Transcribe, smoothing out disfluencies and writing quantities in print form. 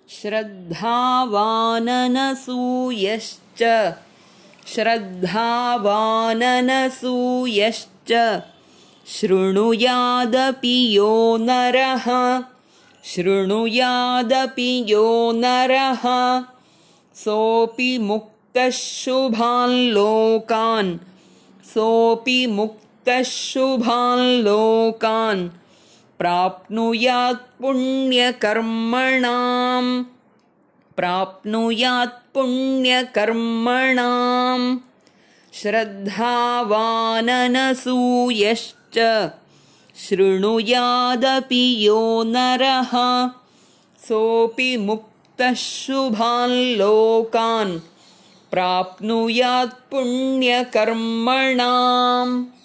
श्रद्धावाननसूयश्च शृणुयादपि यो नरः सोऽपि मुक्तः शुभान् लोकान् प्राप्नुयात् पुण्यकर्मणाम् श्रद्धावाननसूयश्च शृणुयादपि यो नरः सोऽपि मुक्तः शुभान् लोकान् प्राप्नुयात् पुण्यकर्मणाम्।